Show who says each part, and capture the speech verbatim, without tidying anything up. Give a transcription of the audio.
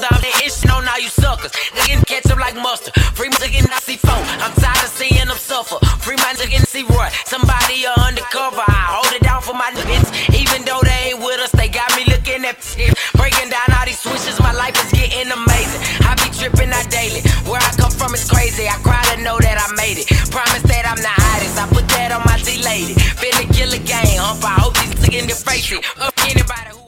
Speaker 1: I'm itching on all you suckers. They getting catch up like mustard. Free my getting I see four. I'm tired of seeing them suffer. Free my getting see Roy. Somebody are undercover. I hold it down for my niggas. Even though they ain't with us, they got me looking at shit. Breaking down all these switches, my life is getting amazing. I be tripping out daily. Where I come from is crazy. I cry to know that I made it. Promise that I'm the hottest. I put that on my G lady. Finna kill a game. Hump, I hope these niggas in the face it. Up anybody who